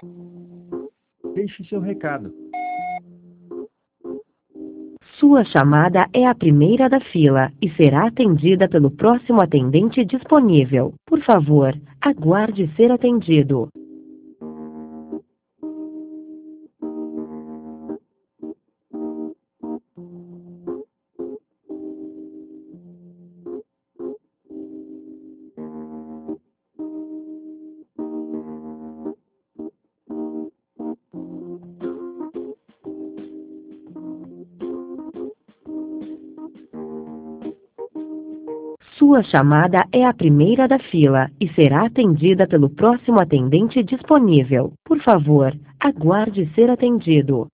Deixe seu recado. Sua chamada é a primeira da fila e será atendida pelo próximo atendente disponível. Por favor, aguarde ser atendido. Sua chamada é a primeira da fila e será atendida pelo próximo atendente disponível. Por favor, aguarde ser atendido.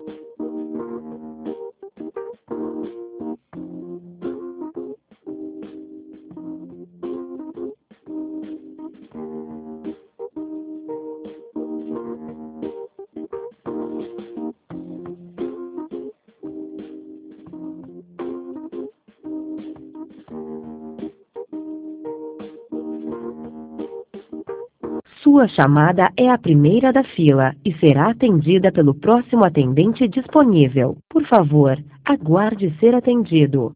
Sua chamada é a primeira da fila e será atendida pelo próximo atendente disponível. Por favor, aguarde ser atendido.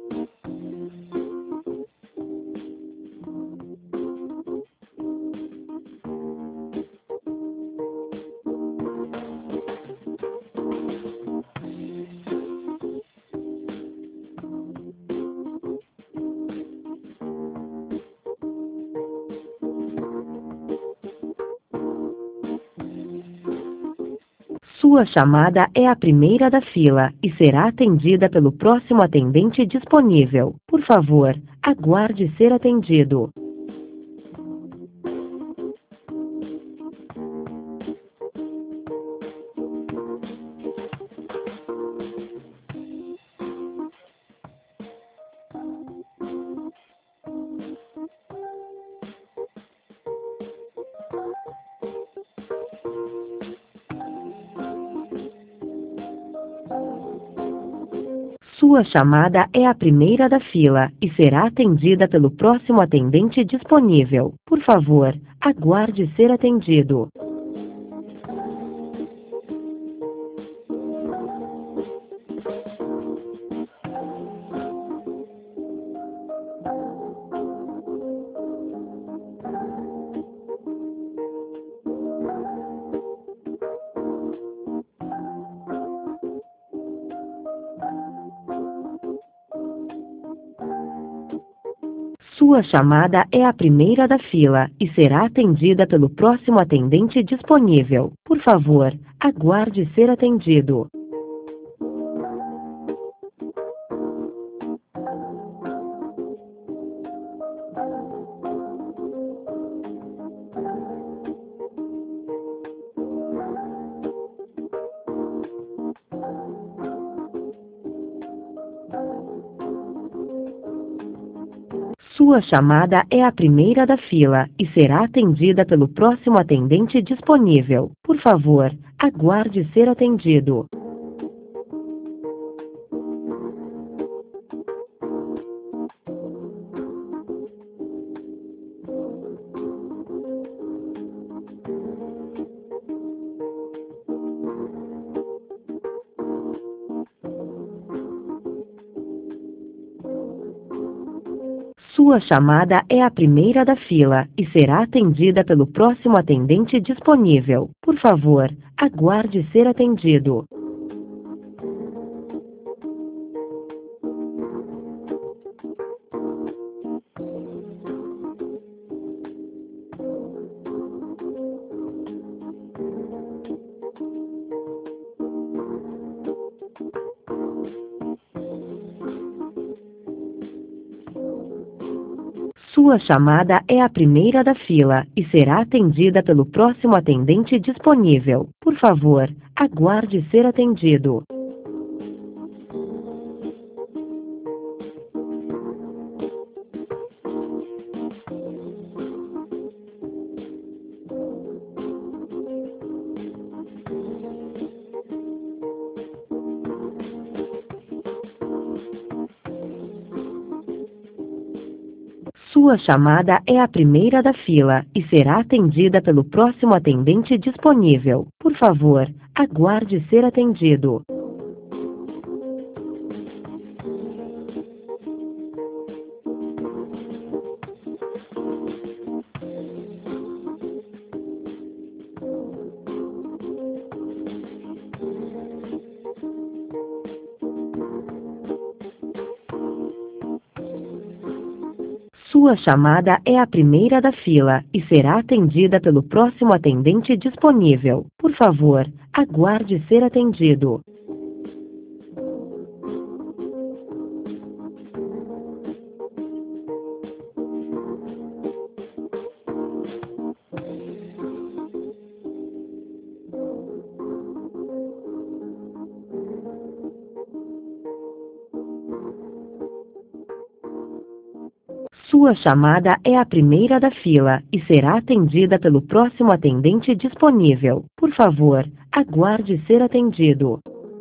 Sua chamada é a primeira da fila e será atendida pelo próximo atendente disponível. Por favor, aguarde ser atendido. Sua chamada é a primeira da fila e será atendida pelo próximo atendente disponível. Por favor, aguarde ser atendido. Sua chamada é a primeira da fila e será atendida pelo próximo atendente disponível. Por favor, aguarde ser atendido. Sua chamada é a primeira da fila e será atendida pelo próximo atendente disponível. Por favor, aguarde ser atendido. Sua chamada é a primeira da fila e será atendida pelo próximo atendente disponível. Por favor, aguarde ser atendido. Sua chamada é a primeira da fila e será atendida pelo próximo atendente disponível. Por favor, aguarde ser atendido. Sua chamada é a primeira da fila e será atendida pelo próximo atendente disponível. Por favor, aguarde ser atendido. Sua chamada é a primeira da fila e será atendida pelo próximo atendente disponível. Por favor, aguarde ser atendido. Sua chamada é a primeira da fila e será atendida pelo próximo atendente disponível. Por favor, aguarde ser atendido.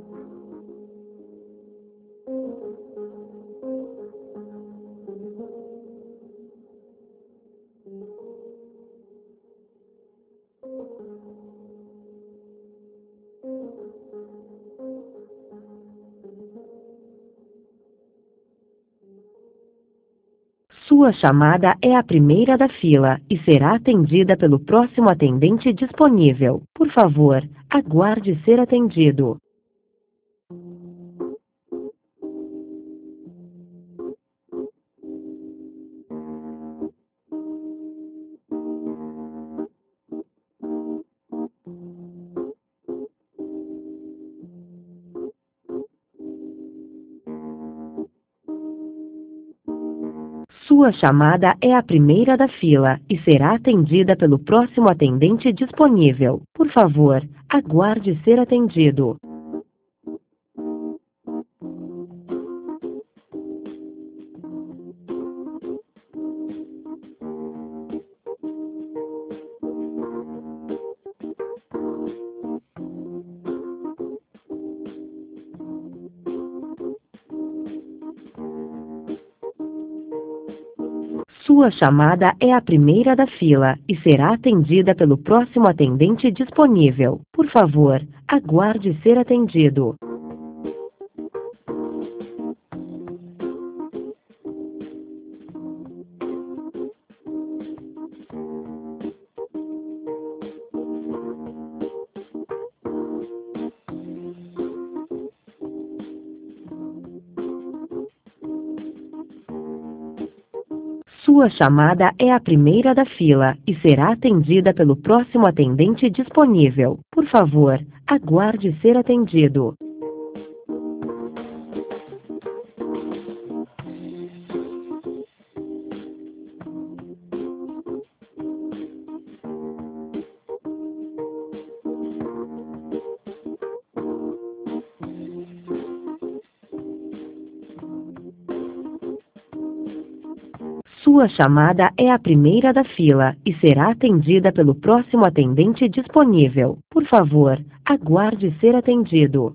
Sua chamada é a primeira da fila e será atendida pelo próximo atendente disponível. Por favor, aguarde ser atendido. Sua chamada é a primeira da fila e será atendida pelo próximo atendente disponível. Por favor, aguarde ser atendido. Sua chamada é a primeira da fila e será atendida pelo próximo atendente disponível. Por favor, aguarde ser atendido. Sua chamada é a primeira da fila e será atendida pelo próximo atendente disponível. Por favor, aguarde ser atendido. Sua chamada é a primeira da fila e será atendida pelo próximo atendente disponível. Por favor, aguarde ser atendido.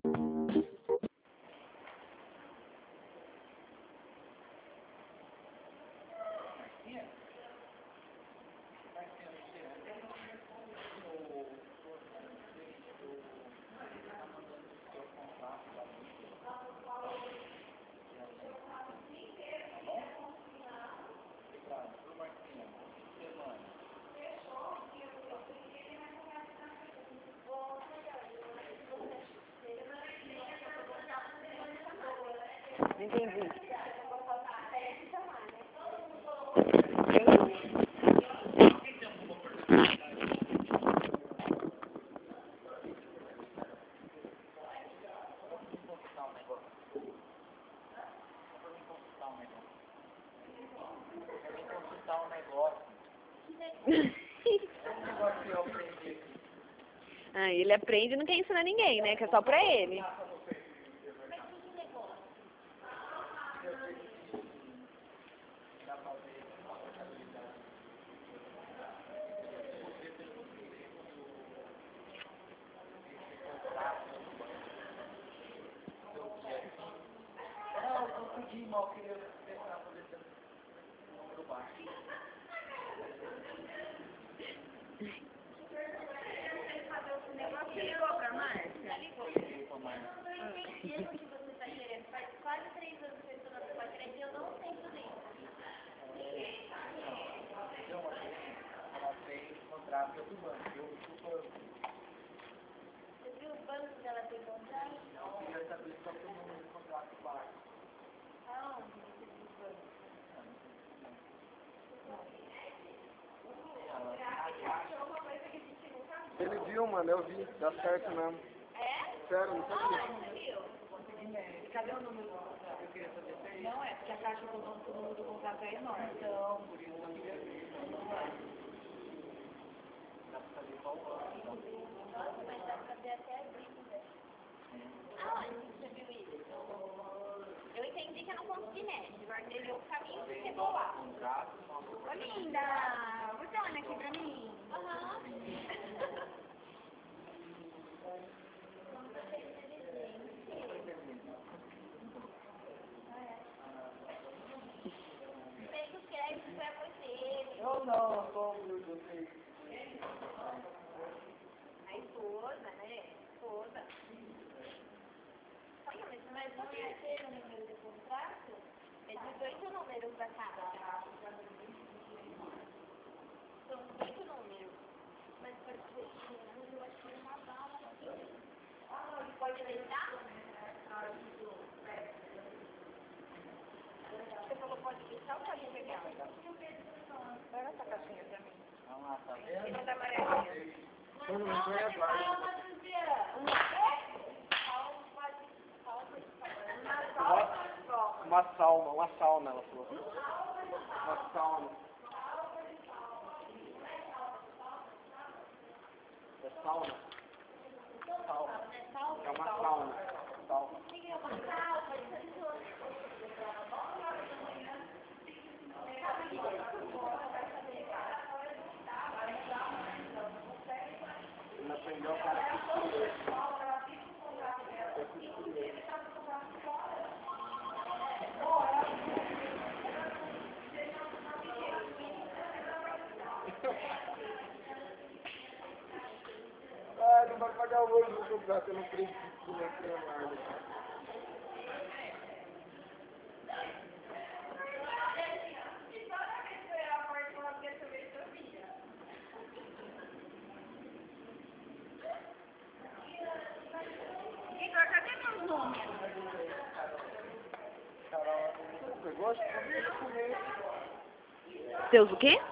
Entendi. Ah, ele aprende e não quer ensinar ninguém, né? Que é só pra ele. Ligou pra Márcia? Quase 3 anos que eu estou na sua crédito e eu não sei tudo isso. Ela fez contrato do banco. Você viu o banco que ela tem contrato? Eu queria saber qual que é o número de contrato do banco. Aonde você viu o banco? Ele viu, mano, eu vi. Dá certo mesmo. É? Sério, não sabia. Você viu? Cadê o número do contrato? Não é, porque a caixa do número do contrato é enorme. Então, por isso eu queria ver. Nossa, mas dá pra ver até a dívida. Aonde você viu isso? Eu entendi que é no ponto de neve. Guardei o caminho e chegou lá. Ô, linda! Você olha aqui pra mim? Aham. Pega os créditos pra você. Eu não, como eu sei. A esposa, né? Esposa. Olha, mas não é ter o número do contrato? É 18 números da casa. São 18 números. Mas pode ser eu acho que é uma bala aqui. Pode deixar? Você falou pode deixar ou pode pegar? Pega essa caixinha pra mim. Vamos lá, tá vendo? Essa da amarelinha. Todo mundo foi agora. Uma sauna, ela falou. Uma sauna. É sauna? Sauna. É uma sauna. Sauna. Ele aprendeu a cara que ah, não vai pagar o olho do contrato, eu não acredito que não é nada. Igor, cadê meus números? Carol, você pegou? Acho que eu vou comer. Seus o quê?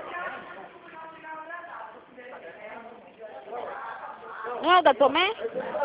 Não é o da Tomé?